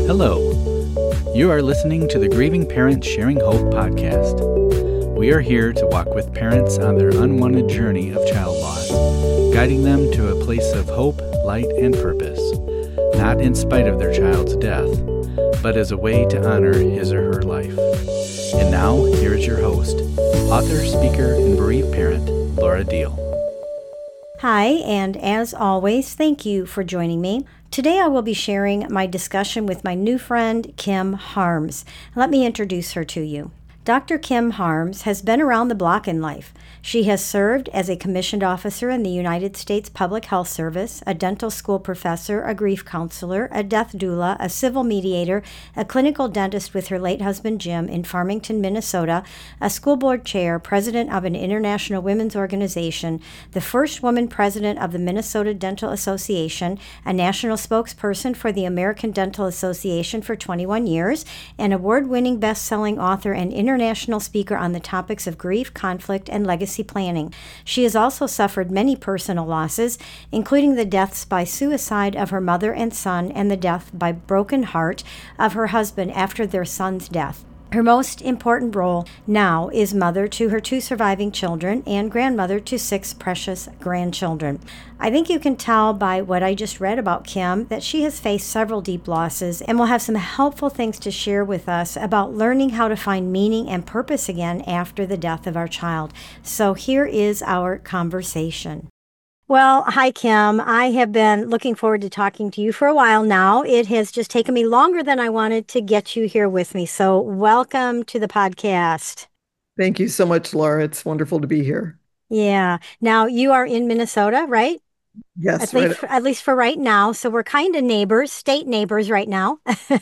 Hello. You are listening to the Grieving Parents Sharing Hope podcast. We are here to walk with parents on their unwanted journey of child loss, guiding them to a place of hope, light, and purpose, not in spite of their child's death, but as a way to honor his or her life. And now, here is your host, author, speaker, and bereaved parent, Laura Deal. Hi, and as always, thank you for joining me. Today I will be sharing my discussion with my new friend, Kim Harms. Let me introduce her to you. Dr. Kim Harms has been around the block in life. She has served as a commissioned officer in the United States Public Health Service, a dental school professor, a grief counselor, a death doula, a civil mediator, a clinical dentist with her late husband Jim in Farmington, Minnesota, a school board chair, president of an international women's organization, the first woman president of the Minnesota Dental Association, a national spokesperson for the American Dental Association for 21 years, an award-winning best-selling author and international speaker on the topics of grief, conflict, and legacy planning. She has also suffered many personal losses, including the deaths by suicide of her mother and son and the death by broken heart of her husband after their son's death. Her most important role now is mother to her 2 surviving children and grandmother to 6 precious grandchildren. I think you can tell by what I just read about Kim that she has faced several deep losses and will have some helpful things to share with us about learning how to find meaning and purpose again after the death of our child. So here is our conversation. Well, hi, Kim. I have been looking forward to talking to you for a while now. It has just taken me longer than I wanted to get you here with me. So welcome to the podcast. Thank you so much, Laura. It's wonderful to be here. Yeah. Now you are in Minnesota, right? Yes, At least for right now. So we're kind of neighbors, state neighbors right now.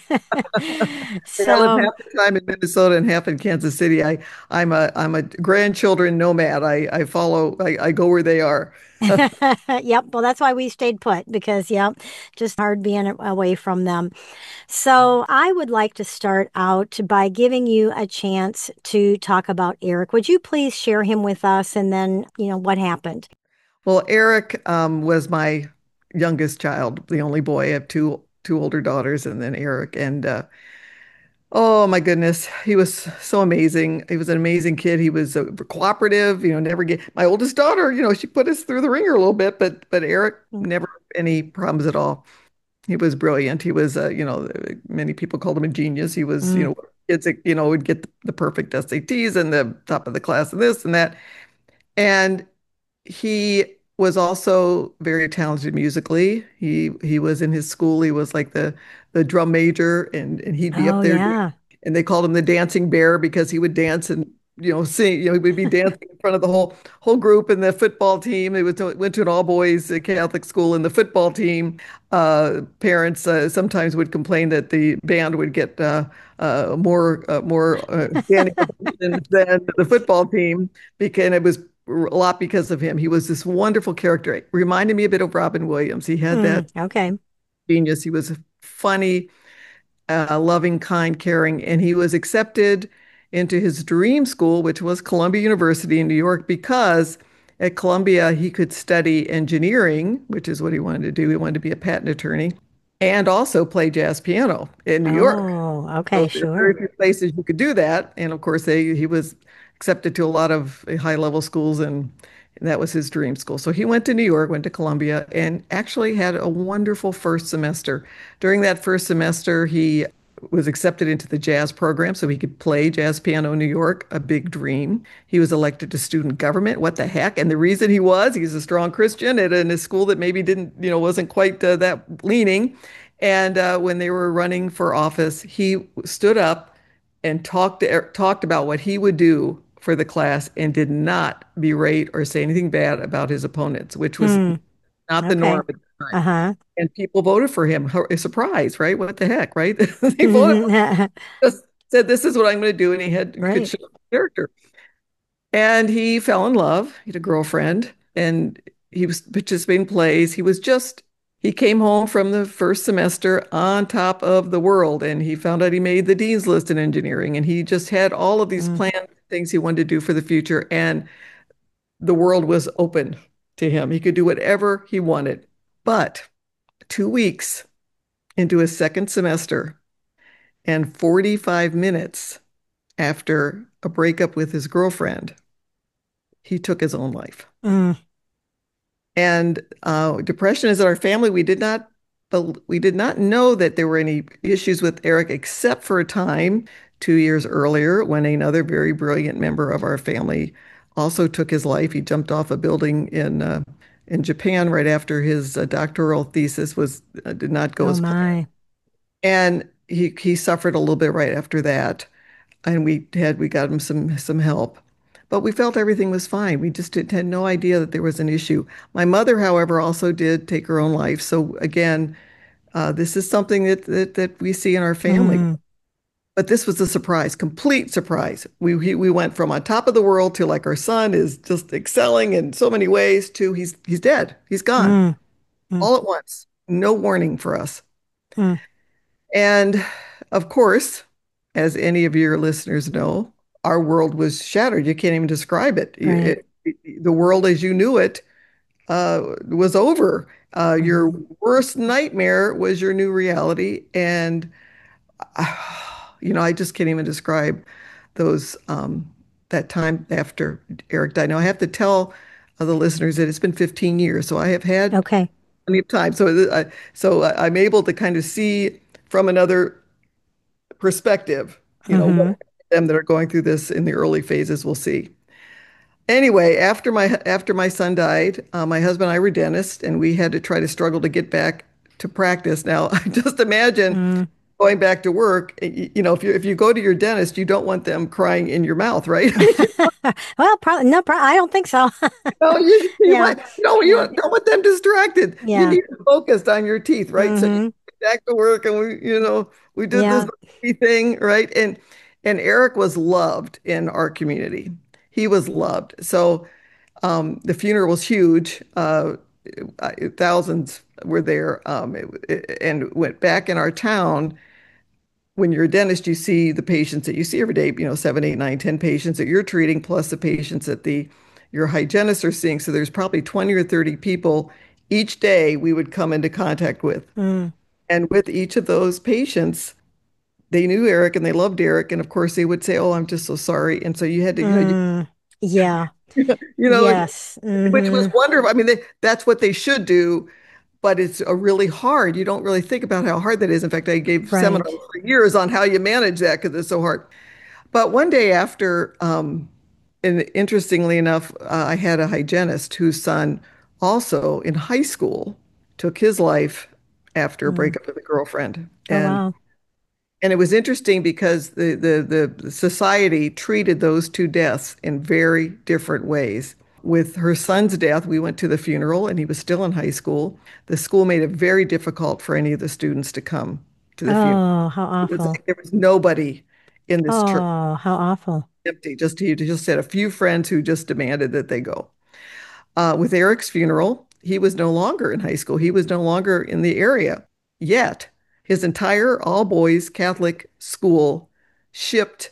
I live half the time in Minnesota and half in Kansas City. I'm a grandchildren nomad. I go where they are. Yep. Well, that's why we stayed put because, just hard being away from them. So I would like to start out by giving you a chance to talk about Eric. Would you please share him with us and then, what happened? Well, Eric was my youngest child, the only boy. I have two older daughters, and then Eric. And oh my goodness, he was so amazing. He was an amazing kid. He was cooperative. Never get my oldest daughter. She put us through the ringer a little bit, but Eric never any problems at all. He was brilliant. He was, many people called him a genius. He was, kids, would get the perfect SATs and the top of the class and this and that. And he was also very talented musically. He was in his school. He was like the drum major, and he'd be up there. Yeah. And they called him the dancing bear because he would dance and sing. He would be dancing in front of the whole group. And the football team. They went to an all boys Catholic school, and the football team parents sometimes would complain that the band would get more standing ovations than the football team, and it was a lot because of him. He was this wonderful character. It reminded me a bit of Robin Williams. He had that genius. He was funny, loving, kind, caring, and he was accepted into his dream school, which was Columbia University in New York, because at Columbia he could study engineering, which is what he wanted to do. He wanted to be a patent attorney and also play jazz piano in New York. Oh, okay, so sure. Very few places you could do that. And of course, he was accepted to a lot of high-level schools, and that was his dream school. So he went to New York, went to Columbia, and actually had a wonderful first semester. During that first semester, he was accepted into the jazz program so he could play jazz piano in New York, a big dream. He was elected to student government. What the heck? And the reason he's a strong Christian in a school that maybe wasn't quite that leaning. And when they were running for office, he stood up and talked about what he would do for the class and did not berate or say anything bad about his opponents, which was not the norm at the time. Uh-huh. And people voted for him. A surprise, right? What the heck, right? They voted just said, this is what I'm going to do. And he could show character. And he fell in love. He had a girlfriend, and he was participating in plays. He came home from the first semester on top of the world, and he found out he made the dean's list in engineering, and he just had all of these plans, things he wanted to do for the future, and the world was open to him. He could do whatever he wanted. But 2 weeks into his second semester, and 45 minutes after a breakup with his girlfriend, he took his own life. Mm. And depression is in our family. We did not know that there were any issues with Eric except for a time 2 years earlier when another very brilliant member of our family also took his life. He jumped off a building in Japan right after his doctoral thesis was did not go Oh as planned, my. and he suffered a little bit right after that. And we got him some help. But we felt everything was fine. We just had no idea that there was an issue. My mother, however, also did take her own life. So again, this is something that we see in our family. Mm. But this was a surprise, complete surprise. We went from on top of the world to like our son is just excelling in so many ways to he's dead. He's gone Mm. Mm. all at once. No warning for us. Mm. And of course, as any of your listeners know, our world was shattered. You can't even describe it. Right. The world as you knew it was over. Your Mm. worst nightmare was your new reality. And, I just can't even describe those, that time after Eric died. Now, I have to tell the listeners that it's been 15 years. So I have had Okay. plenty of time. I'm able to kind of see from another perspective, what Mm-hmm. them that are going through this in the early phases will see. Anyway, after my son died, my husband and I were dentists, and we had to try to struggle to get back to practice. Now, just imagine Mm. going back to work. If you go to your dentist, you don't want them crying in your mouth, right? Well, probably no, I don't think so. No, Yeah. you Yeah. don't want them distracted. You Yeah. need to focus on your teeth, right? So you Mm-hmm. get back to work, and we did this Yeah. thing, right? And Eric was loved in our community. He was loved. So the funeral was huge. Thousands were there, and went back in our town. When you're a dentist, you see the patients that you see every day, 7, 8, 9, 10 patients that you're treating, plus the patients that your hygienists are seeing. So there's probably 20 or 30 people each day we would come into contact with. Mm. And with each of those patients, they knew Eric and they loved Eric. And of course, they would say, "Oh, I'm just so sorry." And so you had to, Mm. Yeah. you know, Yes. which was Mm-hmm. wonderful. I mean, that's what they should do, but it's a really hard. You don't really think about how hard that is. In fact, I gave Right. seminars for years on how you manage that because it's so hard. But one day after, and interestingly enough, I had a hygienist whose son also in high school took his life after a Mm. breakup with a girlfriend. Oh, And wow. and it was interesting because the society treated those two deaths in very different ways. With her son's death, we went to the funeral and he was still in high school. The school made it very difficult for any of the students to come to the funeral. Oh, how It was awful. like there was nobody in this church, Oh, how awful. empty. Just had a few friends who just demanded that they go. With Eric's funeral, he was no longer in high school. He was no longer in the area yet. His entire all boys Catholic school shipped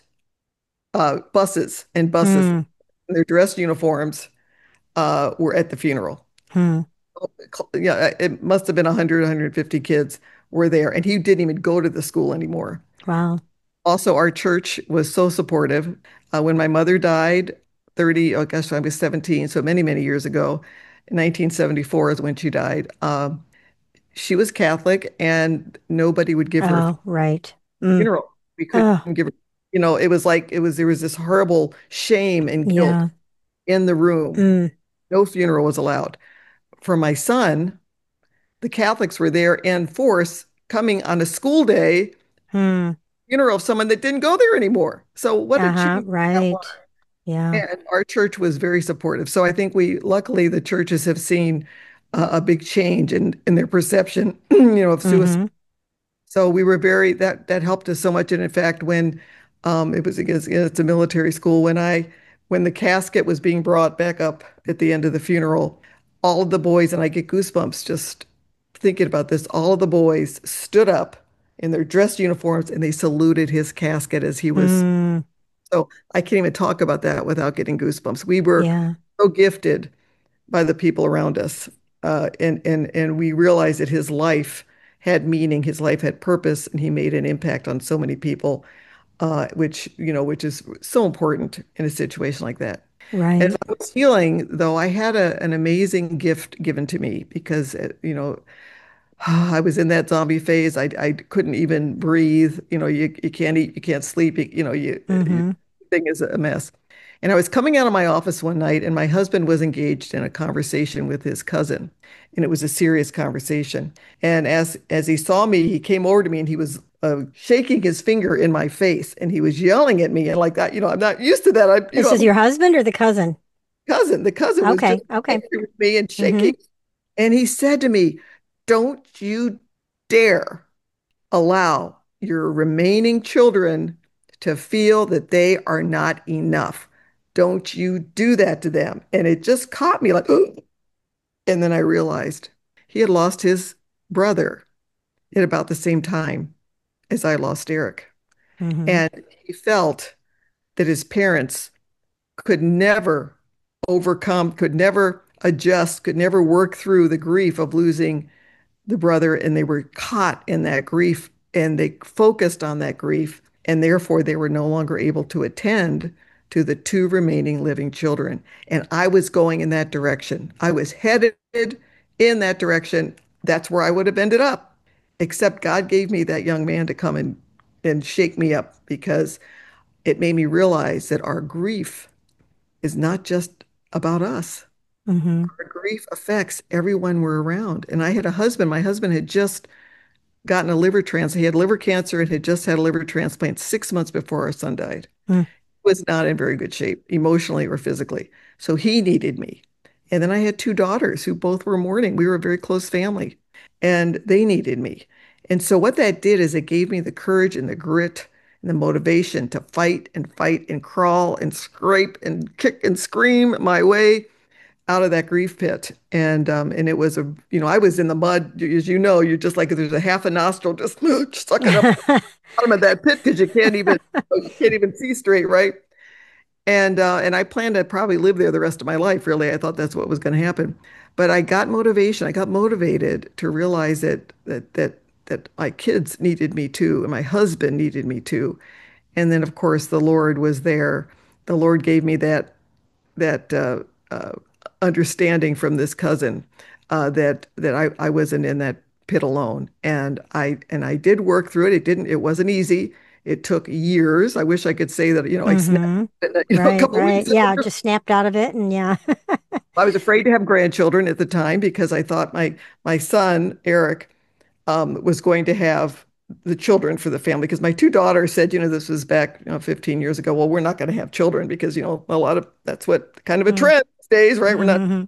buses and buses. Hmm. Their dress uniforms were at the funeral. Hmm. Yeah, it must have been 100, 150 kids were there, and he didn't even go to the school anymore. Wow. Also, our church was so supportive. When my mother died, oh gosh, I was 17, so many, many years ago, in 1974 is when she died. She was Catholic, and nobody would give her a Oh, right. Mm. funeral. We couldn't Oh, give her, it was like there was this horrible shame and guilt yeah. in the room. Mm. No funeral was allowed. For my son, the Catholics were there in force coming on a school day, Hmm. funeral of someone that didn't go there anymore. So what a Uh-huh. change that was. Right. Yeah. And our church was very supportive. So I think luckily, the churches have seen a big change in their perception, of suicide. Mm-hmm. So we were that helped us so much. And in fact, when it was against it's a military school, when the casket was being brought back up at the end of the funeral, all of the boys, and I get goosebumps just thinking about this, all of the boys stood up in their dress uniforms and they saluted his casket as he was. Mm. So I can't even talk about that without getting goosebumps. We were Yeah. so gifted by the people around us. And we realized that his life had meaning, his life had purpose, and he made an impact on so many people, which is so important in a situation like that. As Right. I was healing, though, I had an amazing gift given to me because, I was in that zombie phase. I couldn't even breathe. You can't eat, you can't sleep. Mm-hmm. Thing is a mess. And I was coming out of my office one night, and my husband was engaged in a conversation with his cousin, and it was a serious conversation. And as he saw me, he came over to me, and he was shaking his finger in my face, and he was yelling at me, and like that. I'm not used to that. This is I'm a your husband or the cousin? cousin. The cousin was just Okay. Okay. angry with me and Mm-hmm. shaking. And he said to me, "Don't you dare allow your remaining children to feel that they are not enough. Don't you do that to them." And it just caught me like, "Ugh." And then I realized he had lost his brother at about the same time as I lost Eric. Mm-hmm. And he felt that his parents could never overcome, could never adjust, could never work through the grief of losing the brother, and they were caught in that grief, and they focused on that grief, and therefore they were no longer able to attend to the two remaining living children. And I was going in that direction. I was headed in that direction. That's where I would have ended up. Except God gave me that young man to come and shake me up, because it made me realize that our grief is not just about us. Mm-hmm. Our grief affects everyone we're around. And I had a husband. My husband had just gotten a liver transplant. He had liver cancer and had just had a liver transplant 6 months before our son died. He was not in very good shape, emotionally or physically. So he needed me. And then I had two daughters who both were mourning. We were a very close family, and they needed me. And so what that did is it gave me the courage and the grit and the motivation to fight and crawl and scrape and kick and scream my way out of that grief pit. And it was I was in the mud, as you know, you're just like there's a half a nostril just sucking up the Mm-hmm. bottom of that pit because you can't even see straight, right? And I planned to probably live there the rest of my life, really. I thought that's what was going to happen. But I got motivation. I got motivated to realize that my kids needed me too, and my husband needed me too. And then, of course, the Lord was there. The Lord gave me that understanding from this cousin, that I wasn't in that pit alone, and I did work through it. It wasn't easy. It took years. I wish I could say that I snapped in a Right, couple of right. weeks. Yeah, just snapped out of it and yeah. I was afraid to have grandchildren at the time because I thought my son Eric was going to have the children for the family, because my two daughters said, this was back 15 years ago. Well, we're not going to have children because a lot of that's what kind of a trend these days, right? We're not. Mm-hmm.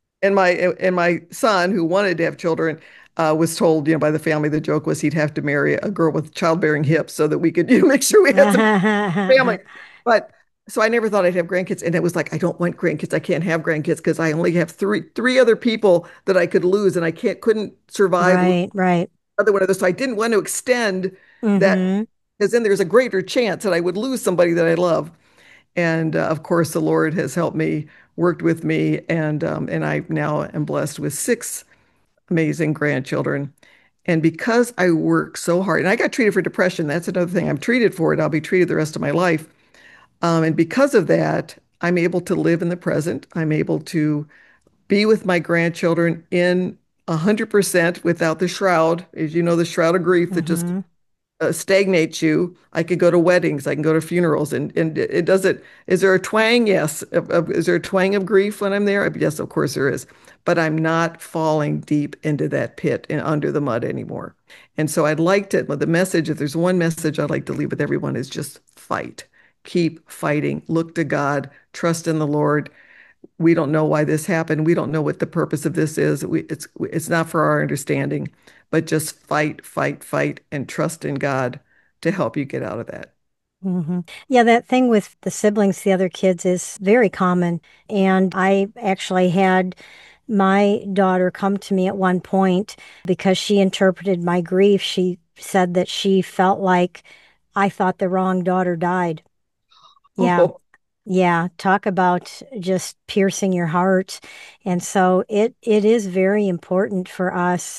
And my son, who wanted to have children, was told, by the family, the joke was he'd have to marry a girl with childbearing hips so that we could, make sure we had some family. But so I never thought I'd have grandkids, and it was like I don't want grandkids. I can't have grandkids because I only have three other people that I could lose, and I couldn't survive losing Right, right. another one of those. So I didn't want to extend that, Mm-hmm. because then there's a greater chance that I would lose somebody that I love. And of course, the Lord has helped me, worked with me, and I now am blessed with six amazing grandchildren. And because I work so hard, and I got treated for depression, that's another thing. I'm treated for it. I'll be treated the rest of my life. And because of that, I'm able to live in the present. I'm able to be with my grandchildren in 100% without the shroud, as you know, the shroud of grief that just Mm-hmm. stagnates you. I could go to weddings, I can go to funerals, and it doesn't. Is there a twang? Yes. Is there a twang of grief when I'm there? Yes, of course there is. But I'm not falling deep into that pit and under the mud anymore. And so I'd like to, well, the message, if there's one message I'd like to leave with everyone, is just fight. Keep fighting. Look to God. Trust in the Lord. We don't know why this happened. We don't know what the purpose of this is. It's not for our understanding, but just fight, fight, fight, and trust in God to help you get out of that. Hmm. Yeah, that thing with the siblings, the other kids, is very common. And I actually had my daughter come to me at one point because she interpreted my grief. She said that she felt like I thought the wrong daughter died. Yeah. Oh, Yeah, talk about just piercing your heart. And so it is very important for us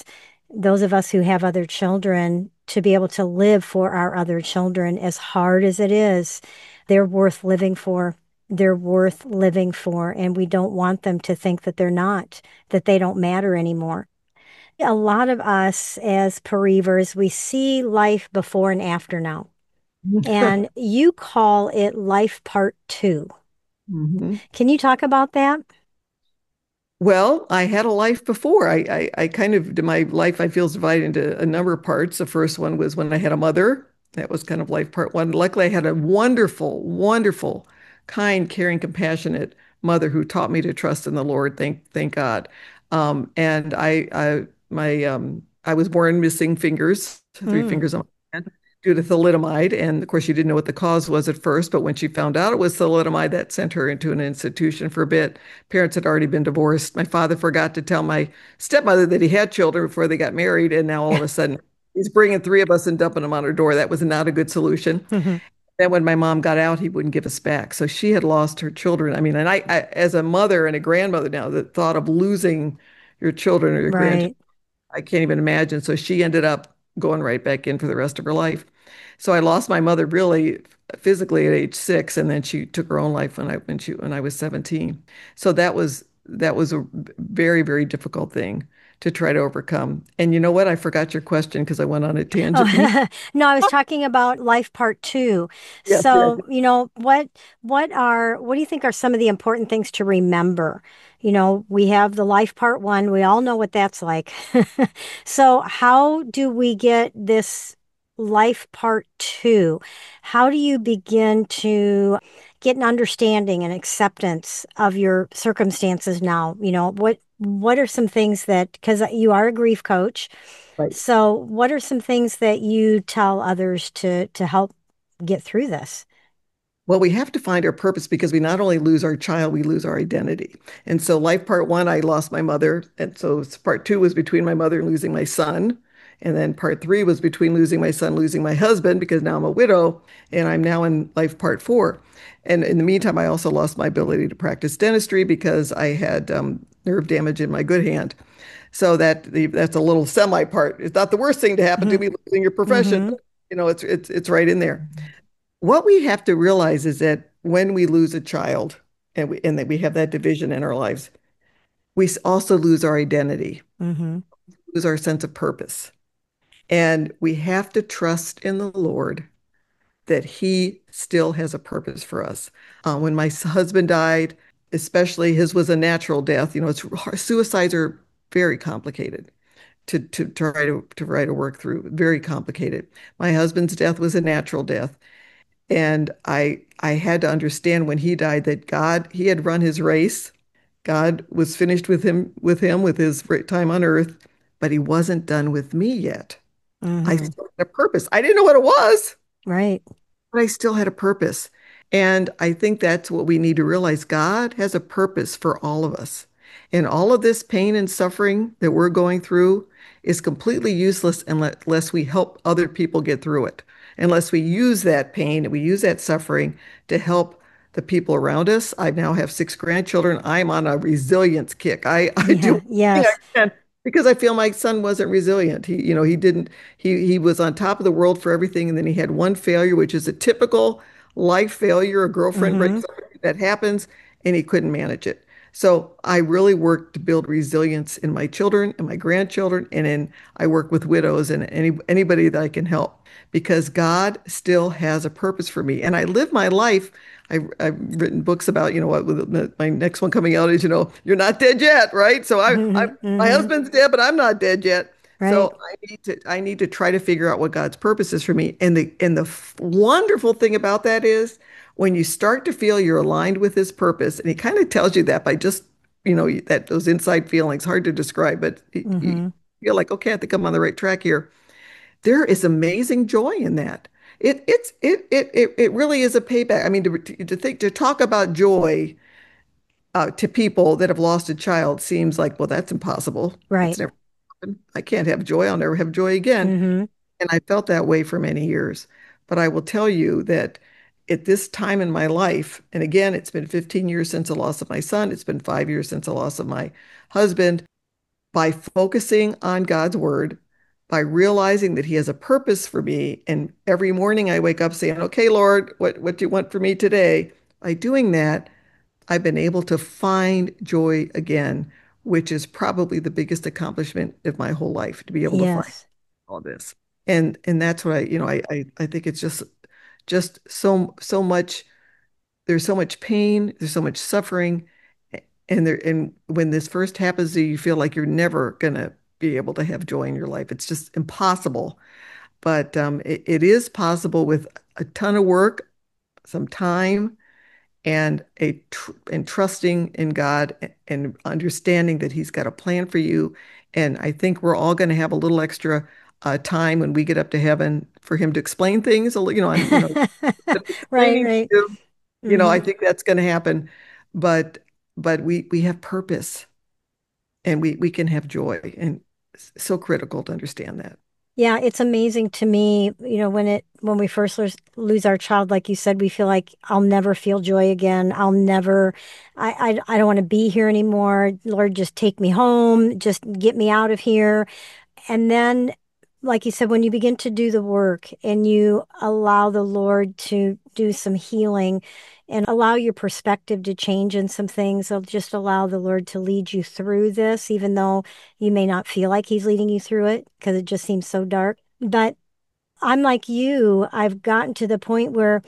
those of us who have other children, to be able to live for our other children, as hard as it is, they're worth living for. They're worth living for. And we don't want them to think that they're not, that they don't matter anymore. A lot of us as bereavers, we see life before and after now. And you call it life part two. Mhm. Can you talk about that? Well, I had a life before. I kind of, my life, I feel, is divided into a number of parts. The first one was when I had a mother. That was kind of life part one. Luckily, I had a wonderful, wonderful, kind, caring, compassionate mother who taught me to trust in the Lord. Thank God. And I was born missing fingers, three Mm, fingers on my hand, due to thalidomide. And of course, she didn't know what the cause was at first. But when she found out it was thalidomide, that sent her into an institution for a bit. Parents had already been divorced. My father forgot to tell my stepmother that he had children before they got married, and now all of a sudden he's bringing three of us and dumping them on our door. That was not a good solution. mhm. Then when my mom got out, he wouldn't give us back. So she had lost her children. I mean, and I as a mother and a grandmother now, the thought of losing your children or your grandchildren, Right. I can't even imagine. So she ended up going right back in for the rest of her life. So I lost my mother really physically at age 6, and then she took her own life when I was 17. So that was a very, very difficult thing to try to overcome. And you know what? I forgot your question because I went on a tangent. Oh, no, I was talking about life part two. Yes, yes. So, what do you think are some of the important things to remember? We have the life part one. We all know what that's like. So, how do we get this life part two? How do you begin to get an understanding and acceptance of your circumstances now? What are some things that, because you are a grief coach, Right. so, what are some things that you tell others to help get through this? Well, we have to find our purpose because we not only lose our child, we lose our identity. And so, life part one, I lost my mother. And so, part two was between my mother and losing my son. And then part three was between losing my son, losing my husband, because now I'm a widow and I'm now in life part four. And in the meantime, I also lost my ability to practice dentistry because I had nerve damage in my good hand. So that's a little semi part. It's not the worst thing to happen to Hmm. me losing your profession, Hmm. but it's right in there. What we have to realize is that when we lose a child and that we have that division in our lives, we also lose our identity, Hmm. lose our sense of purpose. And we have to trust in the Lord that He still has a purpose for us. When my husband died, especially his was a natural death. Suicides are very complicated to try to work through. Very complicated. My husband's death was a natural death. And I had to understand when he died that he had run his race. God was finished with his time on earth, but he wasn't done with me yet. I Hmm. still had a purpose. I didn't know what it was, Right. but I still had a purpose. And I think that's what we need to realize. God has a purpose for all of us. And all of this pain and suffering that we're going through is completely useless unless we help other people get through it. Unless we use that pain, we use that suffering to help the people around us. I now have 6 grandchildren. I'm on a resilience kick. I do Yeah. everything Yes. I can because I feel my son wasn't resilient. He didn't, he was on top of the world for everything. And then he had one failure, which is a typical life failure. A girlfriend Hmm. breaks up, that happens, and he couldn't manage it. So I really work to build resilience in my children and my grandchildren, and I work with widows and anybody that I can help because God still has a purpose for me, and I live my life. I've written books about, what with my next one coming out is, you're not dead yet, right? So Hmm. my Hmm. husband's dead, but I'm not dead yet. Right. So I need to try to figure out what God's purpose is for me. And the wonderful thing about that is when you start to feel you're aligned with His purpose, and He kind of tells you that by just, that those inside feelings, hard to describe, but you Hmm. feel like, okay, I think I'm on the right track here. There is amazing joy in that. It really is a payback. I mean, to talk about joy to people that have lost a child seems like, well, that's impossible. That's Right. never happened. I can't have joy. I'll never have joy again. Hmm. And I felt that way for many years. But I will tell you that at this time in my life, and again, it's been 15 years since the loss of my son, it's been 5 years since the loss of my husband. by focusing on God's word, by realizing that He has a purpose for me. And every morning I wake up saying, okay, Lord, what do you want for me today? By doing that, I've been able to find joy again, which is probably the biggest accomplishment of my whole life, to be able to find Yes. all this. And that's what I think it's just so much, there's so much pain, there's so much suffering, and when this first happens to you, you feel like you're never gonna be able to have joy in your life. It's just impossible. But it is possible with a ton of work, some time, and and trusting in God and understanding that He's got a plan for you. And I think we're all going to have a little extra time when we get up to heaven for Him to explain things. Right, Explaining to right. you, Hmm. I think that's going to happen. But we have purpose and we can have joy, and it's so critical to understand that. Yeah, it's amazing to me, when we first lose our child, like you said, we feel like I'll never feel joy again. I don't want to be here anymore. Lord, just take me home, just get me out of here. And then, like you said, when you begin to do the work and you allow the Lord to do some healing and allow your perspective to change in some things, I'll just allow the Lord to lead you through this, even though you may not feel like He's leading you through it because it just seems so dark. But I'm like you, I've gotten to the point where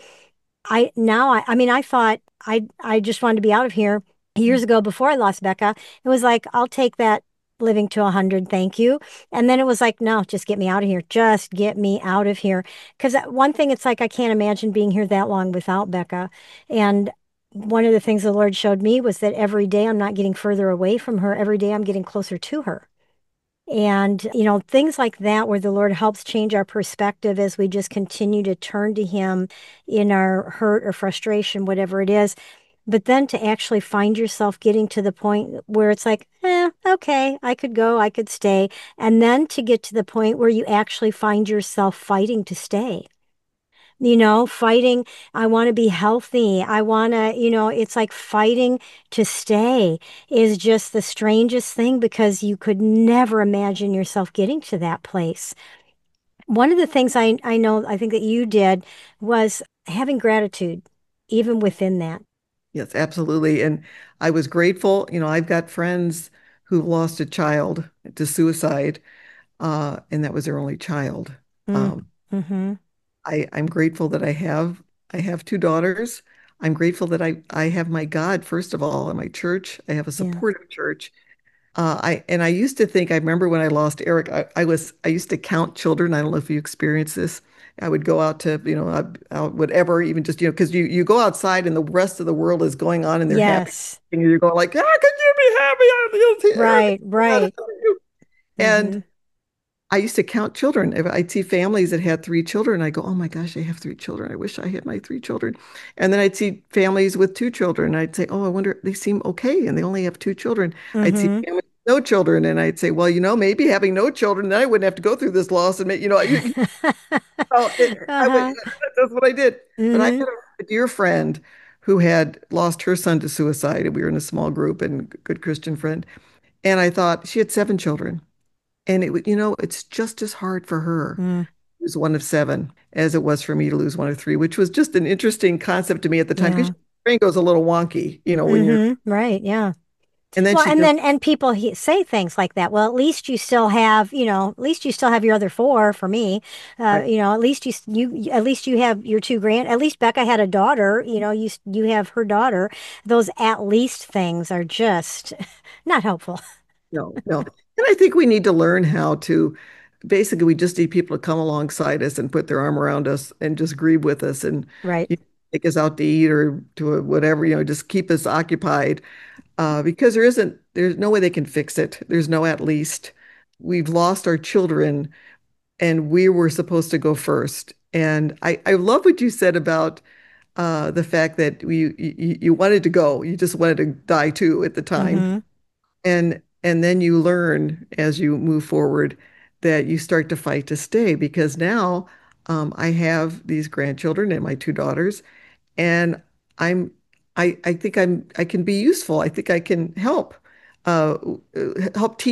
I mean, I thought I just wanted to be out of here years ago before I lost Becca. It was like, I'll take that living to 100, thank you. And then it was like, no, just get me out of here. Just get me out of here. Because one thing, it's like, I can't imagine being here that long without Becca. And one of the things the Lord showed me was that every day I'm not getting further away from her. Every day I'm getting closer to her. And, things like that, where the Lord helps change our perspective as we just continue to turn to Him in our hurt or frustration, whatever it is. But then to actually find yourself getting to the point where it's like, okay, I could go, I could stay. And then to get to the point where you actually find yourself fighting to stay. Fighting, I want to be healthy. I want to, it's like fighting to stay is just the strangest thing because you could never imagine yourself getting to that place. One of the things I know, I think that you did was having gratitude, even within that. Yes, absolutely. And I was grateful. I've got friends who lost a child to suicide, and that was their only child. Mm, Um, mm-hmm. I'm grateful that I have two daughters. I'm grateful that I have my God, first of all, and my church. I have a Yeah. supportive church. I used to think, I remember when I lost Eric, I used to count children. I don't know if you experienced this. I would go out to, out whatever, even just, because you go outside and the rest of the world is going on and they're happy. Yes. And you're going like, how can you be happy? Eric Right, is not right. helping you. Mm-hmm. And I used to count children. If I'd see families that had three children, I go, oh my gosh, they have three children. I wish I had my three children. And then I'd see families with two children. I'd say, oh, I wonder, they seem okay. And they only have two children. I'd see Mm-hmm. families with no children. And I'd say, well, maybe having no children, then I wouldn't have to go through this loss. And, Uh-huh. that's what I did. But I Mm-hmm. had a dear friend who had lost her son to suicide. And we were in a small group and good Christian friend. And I thought she had seven children. And it's just as hard for her Mm, lose one of seven as it was for me to lose one of three, which was just an interesting concept to me at the time because yeah. your brain goes a little wonky, when you're, Mm-hmm. Right, yeah. and then Well, she and just, then people say things like that. Well, at least you still have, at least you still have your other four. For me, right, at least at least you have your two At least Becca had a daughter. You have her daughter. Those at least things are just not helpful. no, no. And I think we need to learn how to, basically, we just need people to come alongside us and put their arm around us and just grieve with us and Right. take us out to eat or to whatever, just keep us occupied. Because there's no way they can fix it. There's no at least. We've lost our children and we were supposed to go first. And I love what you said about the fact that you wanted to go. You just wanted to die too at the time. Mm-hmm. And then you learn as you move forward that you start to fight to stay because now I have these grandchildren and my two daughters, and I'm I think I can be useful. I think I can help uh, help teach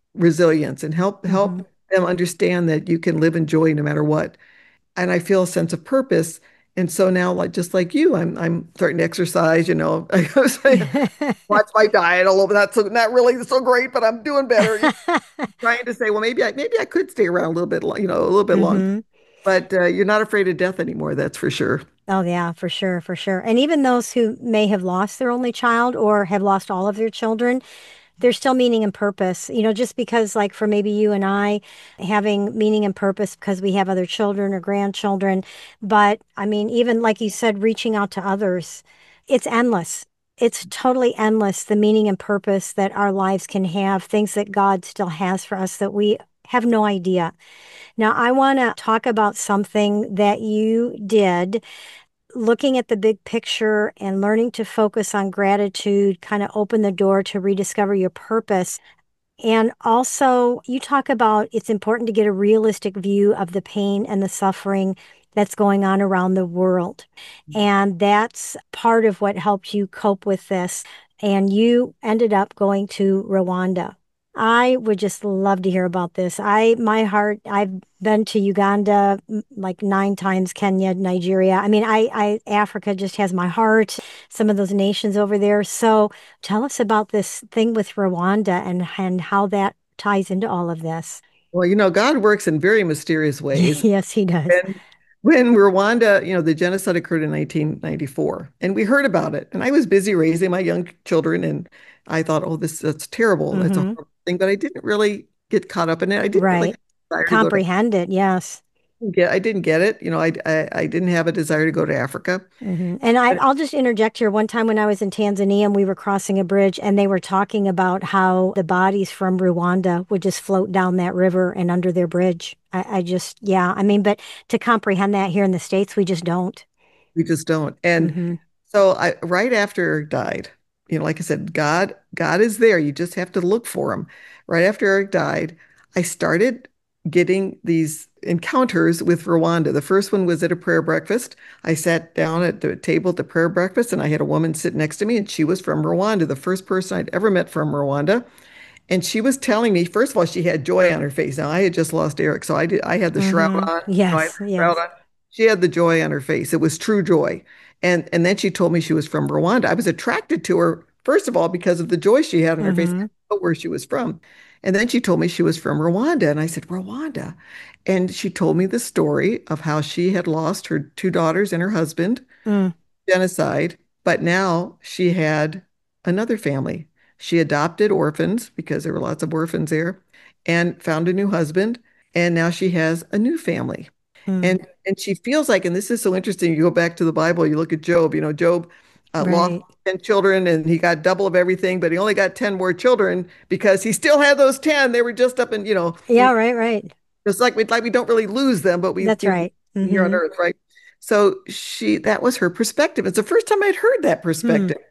resilience and Hmm. help them understand that you can live in joy no matter what. And I feel a sense of purpose. And so now, like just like you, I'm starting to exercise. I was saying, watch my diet a little bit. Not really so great, but I'm doing better. Trying to say, well, maybe I could stay around a little bit, a little bit longer. Hmm. But you're not afraid of death anymore. That's for sure. Oh, yeah, for sure, for sure. And even those who may have lost their only child or have lost all of their children, there's still meaning and purpose. Just because, like, for maybe you and I, having meaning and purpose because we have other children or grandchildren. But I mean, even like you said, reaching out to others, it's endless. It's totally endless, the meaning and purpose that our lives can have, things that God still has for us that we have no idea. Now, I want to talk about something that you did, looking at the big picture and learning to focus on gratitude kind of open the door to rediscover your purpose. And also, you talk about it's important to get a realistic view of the pain and the suffering that's going on around the world. And that's part of what helped you cope with this. And you ended up going to Rwanda. I would just love to hear about this. My heart, I've been to Uganda like 9 times, Kenya, Nigeria. I mean, Africa just has my heart, some of those nations over there. So tell us about this thing with Rwanda and how that ties into all of this. Well, God works in very mysterious ways. Yes, he does. And when Rwanda, the genocide occurred in 1994, and we heard about it. And I was busy raising my young children, and I thought, oh, that's terrible. That's a Hmm. horrible thing. But I didn't really get caught up in it. I didn't really Right. have a desire to go to Comprehend it. Yes. I didn't get it. I didn't have a desire to go to Africa. And But I'll just interject here. One time when I was in Tanzania and we were crossing a bridge and they were talking about how the bodies from Rwanda would just float down that river and under their bridge. I just, yeah, I mean, but to comprehend that here in the States, we just don't. we just don't. And Hmm. so right after Eric died, like I said, God is there. You just have to look for him. Right after Eric died, I started getting these encounters with Rwanda. The first one was at a prayer breakfast. I sat down at the table at the prayer breakfast and I had a woman sit next to me and she was from Rwanda, the first person I'd ever met from Rwanda. And she was telling me, first of all, she had joy on her face. Now I had just lost Eric, so I had the shroud Hmm. on. I had Yes, the shroud yes. on. She had the joy on her face. It was true joy. And then she told me she was from Rwanda. I was attracted to her, first of all, because of the joy she had on her face, I Hmm. didn't know where she was from. And then she told me she was from Rwanda. And I said, Rwanda. And she told me the story of how she had lost her 2 daughters and her husband, Mm, genocide, but now she had another family. She adopted orphans because there were lots of orphans there and found a new husband. And now she has a new family. mm. And she feels like, and this is so interesting. You go back to the Bible, you look at Job, Job lost Right. 10 children and he got double of everything, but he only got 10 more children because he still had those 10. They were just up in, Yeah, right, right. it's like we don't really lose them, but That's right. here on Hmm. earth, right? So that was her perspective. It's the first time I'd heard that Hmm. perspective.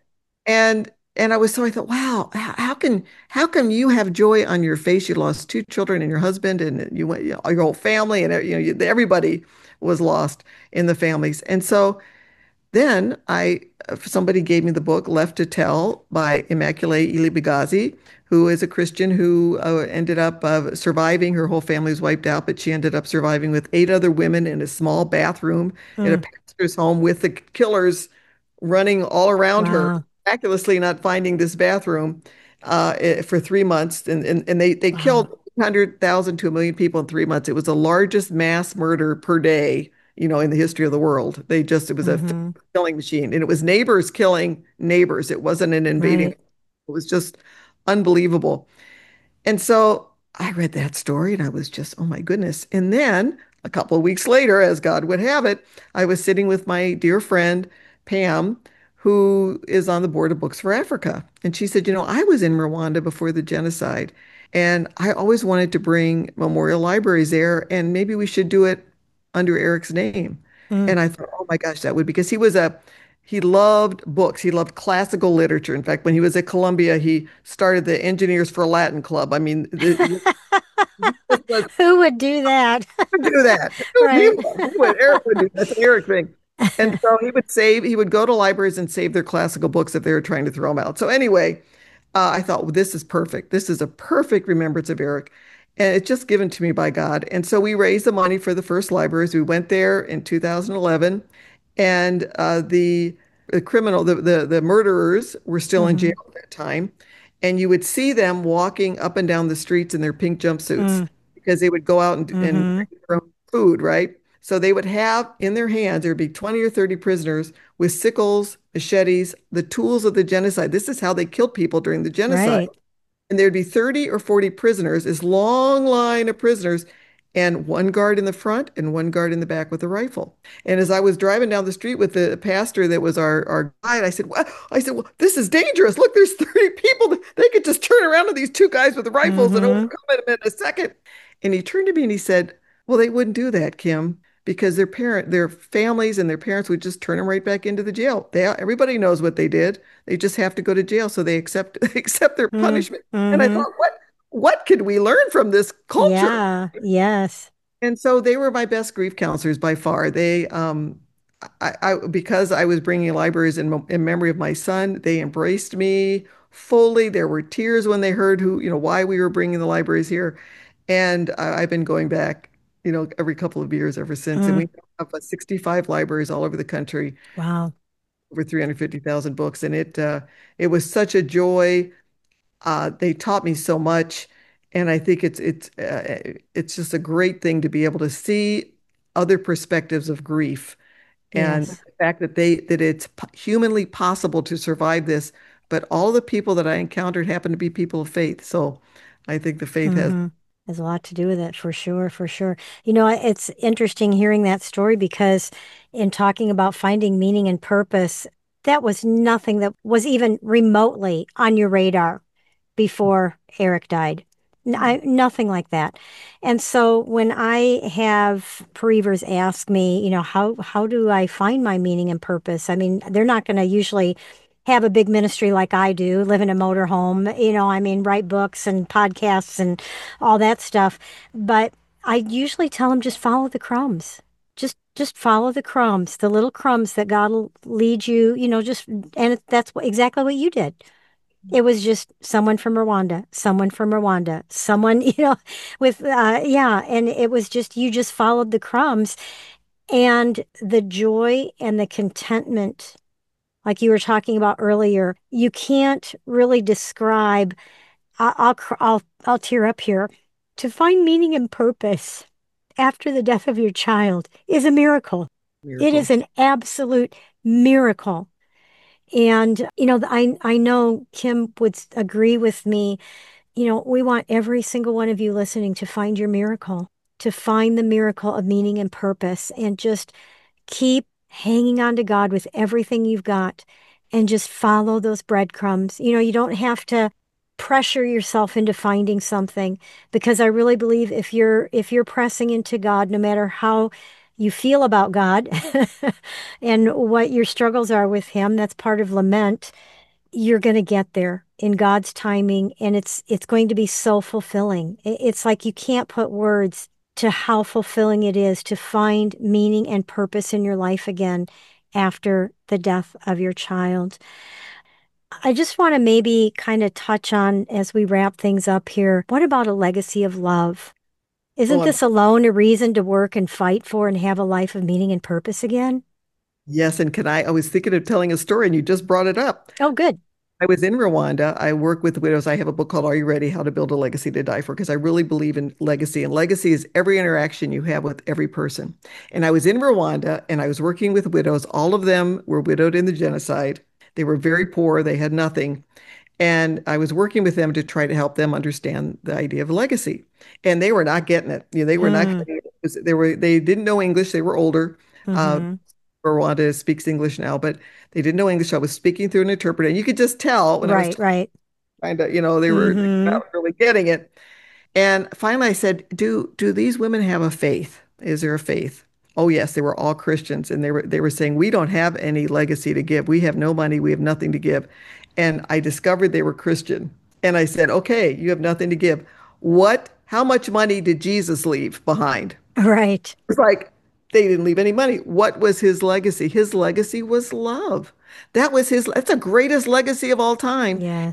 And I thought, wow, how can you have joy on your face? You lost 2 children and your husband and you went, your whole family and everybody was lost in the families. And so then somebody gave me the book Left to Tell by Immaculée Ilibagizi, who is a Christian who ended up surviving. Her whole family was wiped out, but she ended up surviving with 8 other women in a small bathroom at a Mm. pastor's home with the killers running all around her, Wow. miraculously not finding this bathroom for 3 months. And they killed Wow. 100,000 to 1 million people in 3 months. It was the largest mass murder per day, in the history of the world. It was a Hmm. killing machine. And it was neighbors killing neighbors. It wasn't an invading. Right. It was just unbelievable. And so I read that story and I was just, oh my goodness. And then a couple of weeks later, as God would have it, I was sitting with my dear friend, Pam, who is on the board of Books for Africa. And she said, I was in Rwanda before the genocide. And I always wanted to bring memorial libraries there, and maybe we should do it under Eric's name. Mm. And I thought, oh my gosh, that would, because he loved books. He loved classical literature. In fact, when he was at Columbia, he started the Engineers for Latin Club. I mean, this was Who would do that? would do that. He Right. would. He would. Eric would do that. That's an Eric thing. And so he would go to libraries and save their classical books if they were trying to throw them out. So anyway, I thought, well, this is perfect. This is a perfect remembrance of Eric. And it's just given to me by God. And so we raised the money for the first libraries. We went there in 2011, and the criminal, the murderers were still in jail Mm-hmm. at that time. And you would see them walking up and down the streets in their pink jumpsuits because they would go out and Mm-hmm. bring their own food, right? So they would have in their hands, there would be 20 or 30 prisoners with sickles, machetes, the tools of the genocide. This is how they killed people during the genocide. Right. And there'd be 30 or 40 prisoners, this long line of prisoners, and one guard in the front and one guard in the back with a rifle. And as I was driving down the street with the pastor that was our guide, I said, "What?" I said, "Well, this is dangerous. Look, there's 30 people. They could just turn around to these two guys with rifles and Mm-hmm. overcome them in a second." And he turned to me and he said, "Well, they wouldn't do that, Kim, because their families and their parents would just turn them right back into the jail. Everybody knows what they did. They just have to go to jail, so they accept accept their punishment." And I Mm-hmm. thought, what could we learn from this culture? Yeah. Yes. And so they were my best grief counselors by far. Because I was bringing libraries in memory of my son, they embraced me fully. There were tears when they heard why we were bringing the libraries here. And I've been going back, every couple of years ever since. And Mm. we have 65 libraries all over the country, Wow. over 350,000 books. And it was such a joy. They taught me so much, and I think it's just a great thing to be able to see other perspectives of grief and Yes. the fact that it's humanly possible to survive this. But all the people that I encountered happen to be people of faith, so I think the faith has. Mm-hmm. Has a lot to do with it, for sure, for sure. It's interesting hearing that story because in talking about finding meaning and purpose, that was nothing that was even remotely on your radar before Eric died. Nothing like that. And so when I have bereavers ask me, how do I find my meaning and purpose? I mean, they're not going to usually have a big ministry like I do, live in a motorhome, write books and podcasts and all that stuff. But I usually tell them just follow the crumbs. Just follow the crumbs, the little crumbs that God will lead you, that's exactly what you did. It was just someone from Rwanda, someone, yeah. And it was just, you just followed the crumbs and the joy and the contentment, like you were talking about earlier, you can't really describe. I'll tear up here. To find meaning and purpose after the death of your child is a miracle. It is Miracle. an absolute miracle. And, I know Kim would agree with me. We want every single one of you listening to find your miracle, to find the miracle of meaning and purpose, and just keep hanging on to God with everything you've got and just follow those breadcrumbs. You don't have to pressure yourself into finding something because I really believe if you're pressing into God, no matter how you feel about God and what your struggles are with him, that's part of lament, you're going to get there in God's timing and it's going to be so fulfilling. It's like you can't put words to how fulfilling it is to find meaning and purpose in your life again after the death of your child. I just want to maybe kind of touch on as we wrap things up here. What about a legacy of love? Oh, Isn't this alone a reason to work and fight for and have a life of meaning and purpose again? yes. And I was thinking of telling a story, and you just brought it up. Oh, good. I was in Rwanda. I work with widows. I have a book called Are You Ready? How to Build a Legacy to Die For? Because I really believe in legacy. And legacy is every interaction you have with every person. And I was in Rwanda and I was working with widows. All of them were widowed in the genocide. They were very poor. They had nothing. And I was working with them to try to help them understand the idea of legacy. And they were not getting it. They were not Mm, getting it. They didn't know English. They were older. Uh, mm-hmm. Rwanda speaks English now, but they didn't know English. I was speaking through an interpreter, and you could just tell when I was Right, right. trying to, they were Mm-hmm. not really getting it. And finally, I said, "Do these women have a faith? Is there a faith?" Oh, yes, they were all Christians, and they were saying, "We don't have any legacy to give. We have no money. We have nothing to give." And I discovered they were Christian, and I said, "Okay, you have nothing to give. What? How much money did Jesus leave behind?" Right. It's like they didn't leave any money. What was his legacy? His legacy was love. That's the greatest legacy of all time. Yes.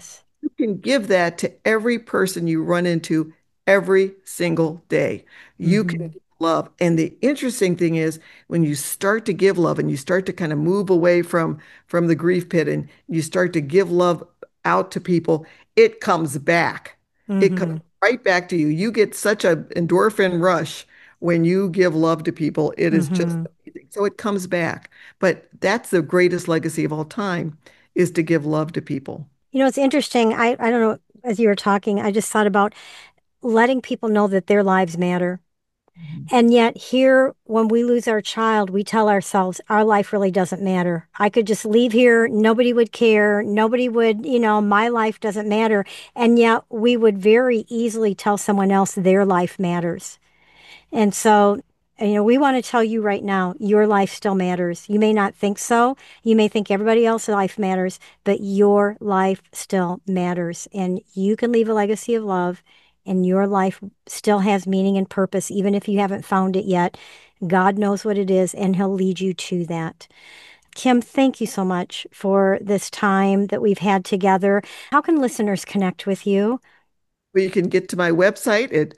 You can give that to every person you run into every single day. You can Hmm. give love. And the interesting thing is when you start to give love and you start to kind of move away from the grief pit and you start to give love out to people, it comes back. It comes Hmm. right back to you. You get such an endorphin rush when you give love to people. It is just Hmm. amazing. So it comes back. But that's the greatest legacy of all time is to give love to people. It's interesting. I don't know, as you were talking, I just thought about letting people know that their lives matter. And yet, here, when we lose our child, we tell ourselves our life really doesn't matter. I could just leave here. Nobody would care. Nobody would, my life doesn't matter. And yet, we would very easily tell someone else their life matters. And so, we want to tell you right now, your life still matters. You may not think so. You may think everybody else's life matters, but your life still matters. And you can leave a legacy of love, and your life still has meaning and purpose, even if you haven't found it yet. God knows what it is, and He'll lead you to that. Kim, thank you so much for this time that we've had together. How can listeners connect with you? Well, you can get to my website at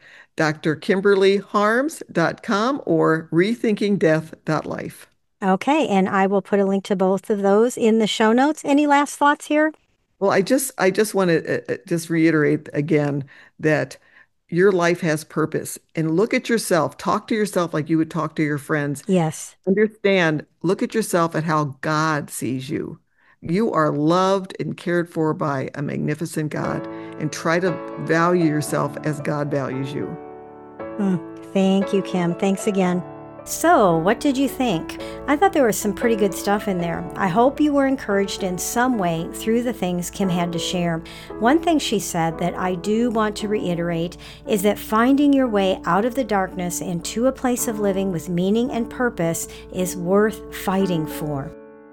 drkimberlyharms.com or rethinkingdeath.life. Okay, and I will put a link to both of those in the show notes. Any last thoughts here? Well, I just want to just reiterate again that your life has purpose and look at yourself. Talk to yourself like you would talk to your friends. Yes. Understand, look at yourself at how God sees you. You are loved and cared for by a magnificent God, and try to value yourself as God values you. Mm, thank you, Kim. Thanks again. So, what did you think? I thought there was some pretty good stuff in there. I hope you were encouraged in some way through the things Kim had to share. One thing she said that I do want to reiterate is that finding your way out of the darkness into a place of living with meaning and purpose is worth fighting for.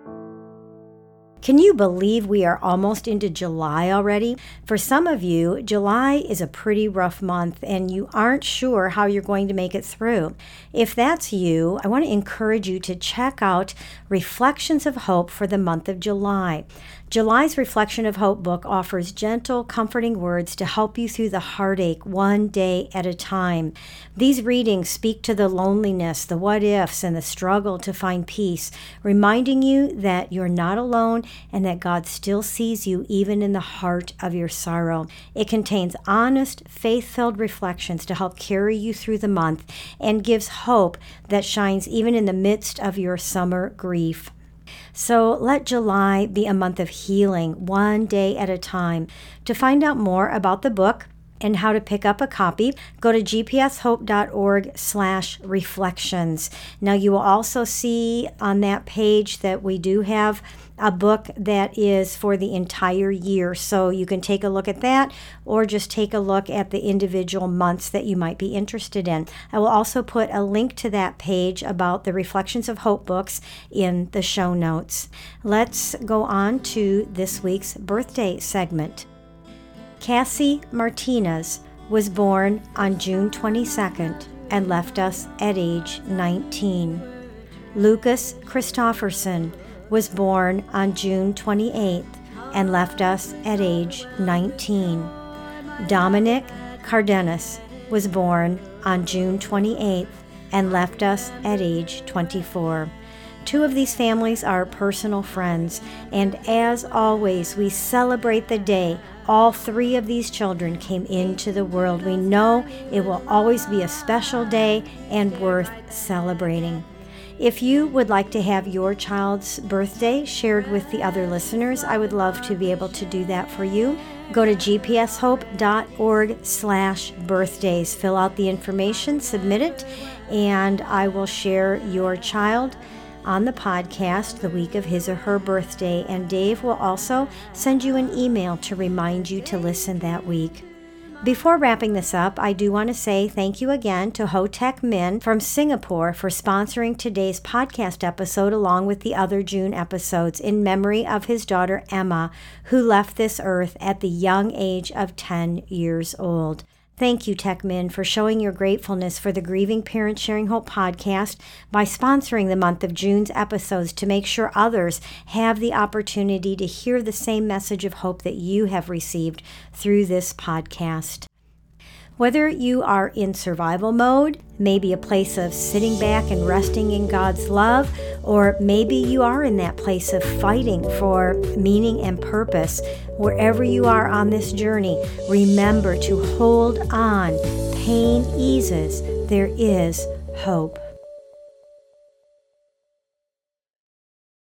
Can you believe we are almost into July already? For some of you, July is a pretty rough month and you aren't sure how you're going to make it through. If that's you, I want to encourage you to check out Reflections of Hope for the month of July. July's Reflection of Hope book offers gentle, comforting words to help you through the heartache one day at a time. These readings speak to the loneliness, the what ifs, and the struggle to find peace, reminding you that you're not alone and that God still sees you even in the heart of your sorrow. It contains honest, faith-filled reflections to help carry you through the month and gives hope that shines even in the midst of your summer grief. So let July be a month of healing, one day at a time. To find out more about the book and how to pick up a copy, go to gpshope.org/reflections. Now you will also see on that page that we do have a book that is for the entire year. So you can take a look at that or just take a look at the individual months that you might be interested in. I will also put a link to that page about the Reflections of Hope books in the show notes. Let's go on to this week's birthday segment. Cassie Martinez was born on June 22nd and left us at age 19. Lucas Christofferson was born on June 28th and left us at age 19. Dominic Cardenas was born on June 28th and left us at age 24. Two of these families are personal friends, and as always, we celebrate the day all three of these children came into the world. We know it will always be a special day and worth celebrating. If you would like to have your child's birthday shared with the other listeners, I would love to be able to do that for you. Go to gpshope.org/birthdays. Fill out the information, submit it, and I will share your child on the podcast the week of his or her birthday. And Dave will also send you an email to remind you to listen that week. Before wrapping this up, I do want to say thank you again to Ho Tech Min from Singapore for sponsoring today's podcast episode along with the other June episodes in memory of his daughter Emma, who left this earth at the young age of 10 years old. Thank you, TechMin, for showing your gratefulness for the Grieving Parents Sharing Hope podcast by sponsoring the month of June's episodes to make sure others have the opportunity to hear the same message of hope that you have received through this podcast. Whether you are in survival mode, maybe a place of sitting back and resting in God's love, or maybe you are in that place of fighting for meaning and purpose, wherever you are on this journey, remember to hold on. Pain eases. There is hope.